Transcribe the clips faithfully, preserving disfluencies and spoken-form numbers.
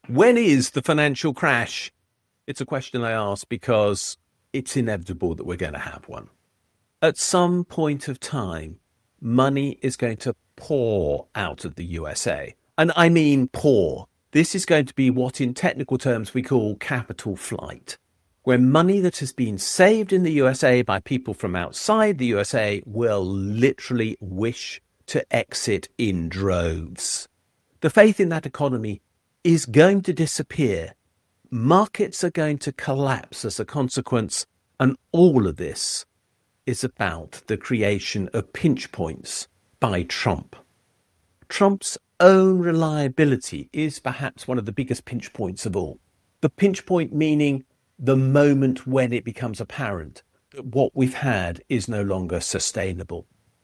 When is the financial crash? It's a question I ask because it's inevitable that we're going to have one. At some point of time, money is going to pour out of the U S A. And I mean pour. This is going to be what in technical terms we call capital flight, where money that has been saved in the U S A by people from outside the U S A will literally wish to exit in droves. The faith in that economy is going to disappear. Markets are going to collapse as a consequence, and all of this is about the creation of pinch points by Trump. Trump's own reliability is perhaps one of the biggest pinch points of all. The pinch point meaning the moment when it becomes apparent that what we've had is no longer sustainable.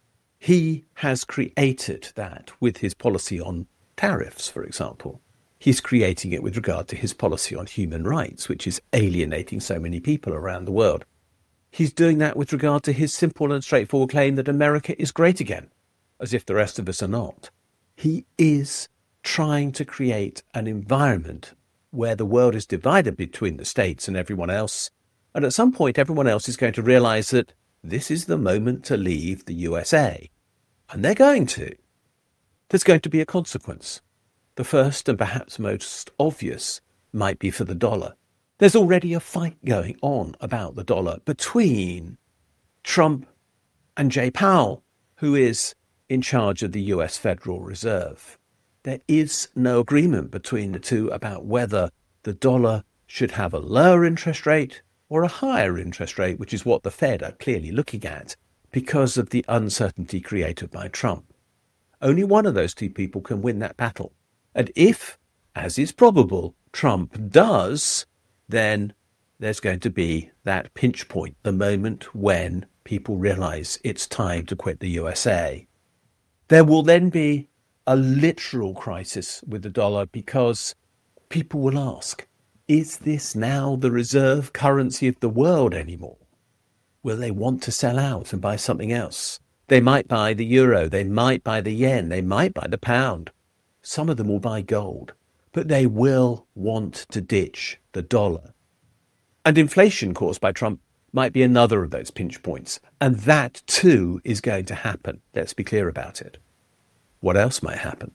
He has created that with his policy on tariffs, for example. He's creating it with regard to his policy on human rights, which is alienating so many people around the world. He's doing that with regard to his simple and straightforward claim that America is great again, as if the rest of us are not. He is trying to create an environment where the world is divided between the states and everyone else. And at some point, everyone else is going to realize that this is the moment to leave the U S A. And they're going to. There's going to be a consequence. The first and perhaps most obvious might be for the dollar. There's already a fight going on about the dollar between Trump and Jay Powell, who is in charge of the U S Federal Reserve. There is no agreement between the two about whether the dollar should have a lower interest rate or a higher interest rate, which is what the Fed are clearly looking at because of the uncertainty created by Trump. Only one of those two people can win that battle. And if, as is probable, Trump does, then there's going to be that pinch point, the moment when people realize it's time to quit the U S A. There will then be a literal crisis with the dollar because people will ask, is this now the reserve currency of the world anymore? Will they want to sell out and buy something else? They might buy the euro, they might buy the yen, they might buy the pound. Some of them will buy gold, but they will want to ditch the dollar. And inflation caused by Trump might be another of those pinch points. And that too is going to happen. Let's be clear about it. What else might happen?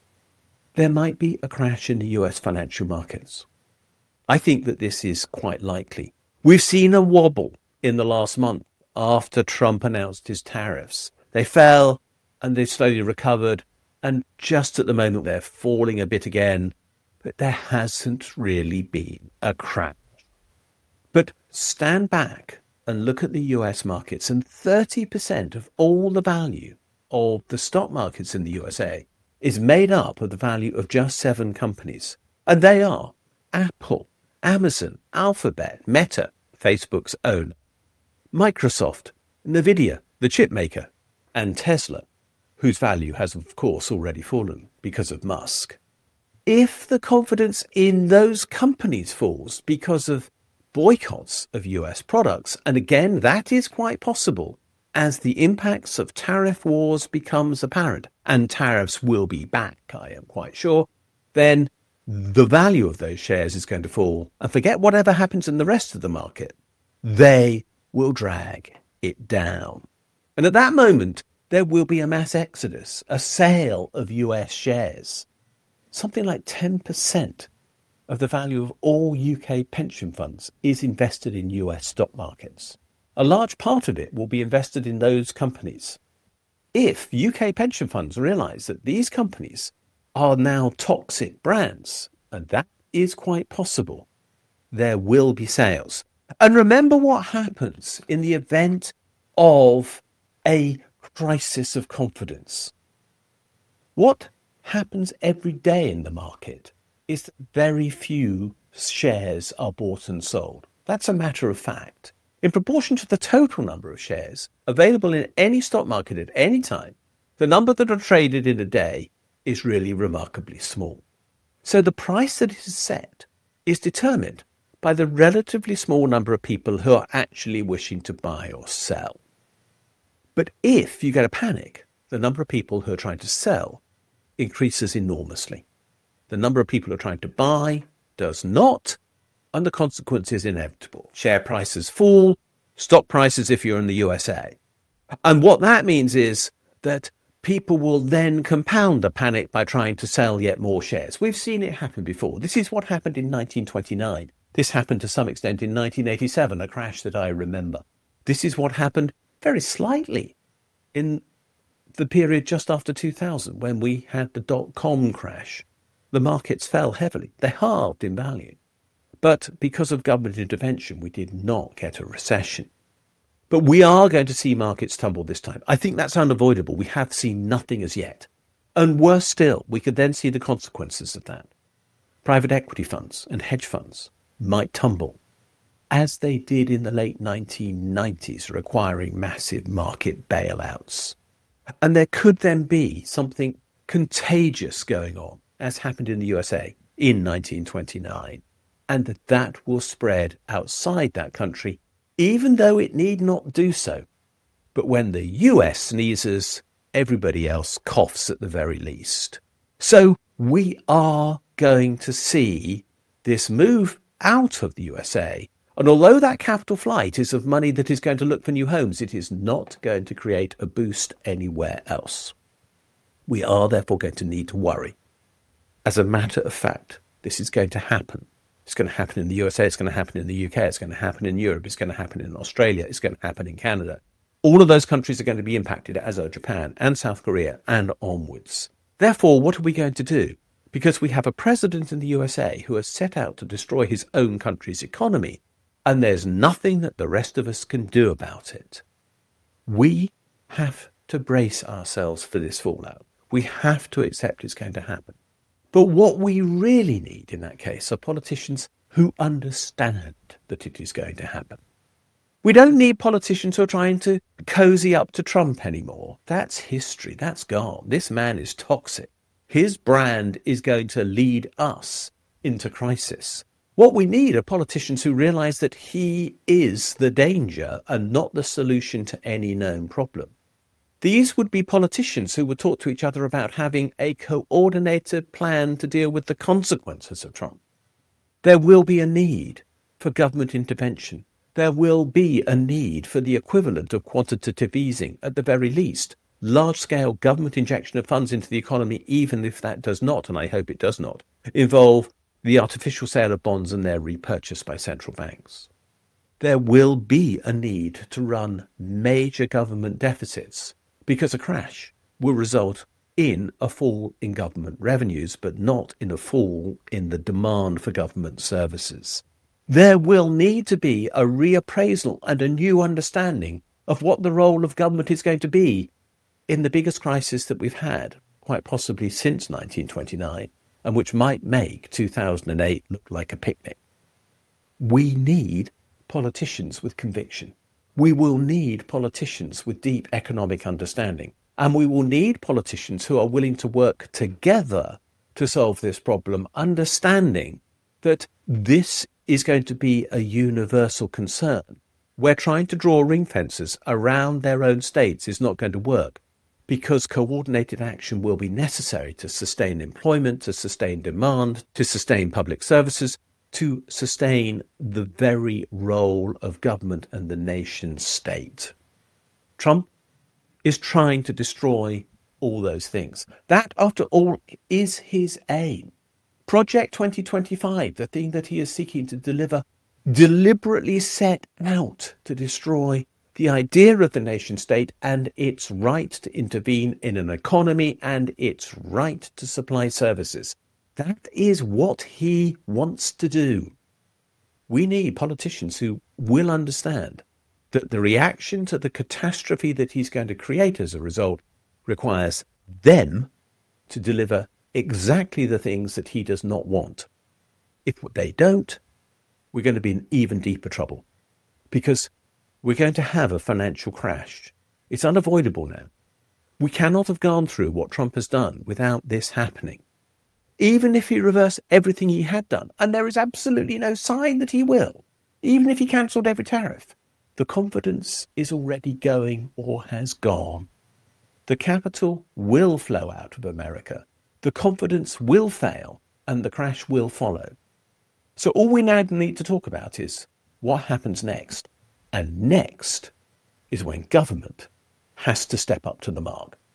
There might be a crash in the U S financial markets. I think that this is quite likely. We've seen a wobble in the last month after Trump announced his tariffs. They fell and they slowly recovered. And just at the moment, they're falling a bit again. But there hasn't really been a crash. But stand back and look at the U S markets, and thirty percent of all the value of the stock markets in the U S A is made up of the value of just seven companies. And they are Apple, Amazon, Alphabet, Meta, Facebook's owner, Microsoft, Nvidia, the chip maker, and Tesla, whose value has, of course, already fallen because of Musk. If the confidence in those companies falls because of boycotts of U S products, and again, that is quite possible, as the impacts of tariff wars becomes apparent, and tariffs will be back, I am quite sure, then the value of those shares is going to fall. And forget whatever happens in the rest of the market. They will drag it down. And at that moment, there will be a mass exodus, a sale of U S shares. Something like ten percent of the value of all U K pension funds is invested in U S stock markets. A large part of it will be invested in those companies. If U K pension funds realise that these companies are now toxic brands, and that is quite possible, there will be sales. And remember what happens in the event of a crisis of confidence. What happens every day in the market is that very few shares are bought and sold. That's a matter of fact. In proportion to the total number of shares available in any stock market at any time, the number that are traded in a day is really remarkably small. So the price that is set is determined by the relatively small number of people who are actually wishing to buy or sell. But if you get a panic, the number of people who are trying to sell increases enormously. The number of people who are trying to buy does not, and the consequence is inevitable. Share prices fall, stock prices if you're in the U S A. And what that means is that people will then compound the panic by trying to sell yet more shares. We've seen it happen before. This is what happened in nineteen twenty-nine. This happened to some extent in nineteen eighty-seven, a crash that I remember. This is what happened very slightly in the period just after two thousand, when we had the dot-com crash. The markets fell heavily. They halved in value. But because of government intervention, we did not get a recession. But we are going to see markets tumble this time. I think that's unavoidable. We have seen nothing as yet. And worse still, we could then see the consequences of that. Private equity funds and hedge funds might tumble, as they did in the late nineteen nineties, requiring massive market bailouts. And there could then be something contagious going on, as happened in the U S A in nineteen twenty-nine, and that that will spread outside that country, even though it need not do so. But when the U S sneezes, everybody else coughs at the very least. So we are going to see this move out of the U S A. And although that capital flight is of money that is going to look for new homes, it is not going to create a boost anywhere else. We are therefore going to need to worry. As a matter of fact, this is going to happen. It's going to happen in the U S A, it's going to happen in the U K, it's going to happen in Europe, it's going to happen in Australia, it's going to happen in Canada. All of those countries are going to be impacted, as are Japan and South Korea and onwards. Therefore, what are we going to do? Because we have a president in the U S A who has set out to destroy his own country's economy, and there's nothing that the rest of us can do about it. We have to brace ourselves for this fallout. We have to accept it's going to happen. But what we really need in that case are politicians who understand that it is going to happen. We don't need politicians who are trying to cozy up to Trump anymore. That's history. That's gone. This man is toxic. His brand is going to lead us into crisis. What we need are politicians who realize that he is the danger and not the solution to any known problem. These would be politicians who would talk to each other about having a coordinated plan to deal with the consequences of Trump. There will be a need for government intervention. There will be a need for the equivalent of quantitative easing, at the very least. Large-scale government injection of funds into the economy, even if that does not, and I hope it does not, involve the artificial sale of bonds and their repurchase by central banks. There will be a need to run major government deficits, because a crash will result in a fall in government revenues, but not in a fall in the demand for government services. There will need to be a reappraisal and a new understanding of what the role of government is going to be in the biggest crisis that we've had, quite possibly since nineteen twenty-nine, and which might make two thousand eight look like a picnic. We need politicians with conviction. We will need politicians with deep economic understanding. And we will need politicians who are willing to work together to solve this problem, understanding that this is going to be a universal concern. We're trying to draw ring fences around their own states is not going to work, because coordinated action will be necessary to sustain employment, to sustain demand, to sustain public services, to sustain the very role of government and the nation state. Trump is trying to destroy all those things. That, after all, is his aim. Project twenty twenty-five, the thing that he is seeking to deliver, deliberately set out to destroy the idea of the nation state and its right to intervene in an economy and its right to supply services. That is what he wants to do. We need politicians who will understand that the reaction to the catastrophe that he's going to create as a result requires them to deliver exactly the things that he does not want. If they don't, we're going to be in even deeper trouble, because we're going to have a financial crash. It's unavoidable now. We cannot have gone through what Trump has done without this happening. Even if he reversed everything he had done, and there is absolutely no sign that he will, even if he cancelled every tariff, the confidence is already going or has gone. The capital will flow out of America. The confidence will fail, and the crash will follow. So all we now need to talk about is what happens next. And next is when government has to step up to the mark.